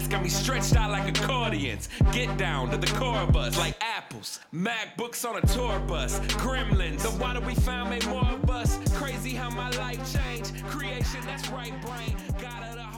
chest got me stretched out like accordions. Get down to the core of us like apples. MacBooks on a tour bus. Gremlins, the water we found made more of us. Crazy how my life changed. Creation, that's right, brain. God of the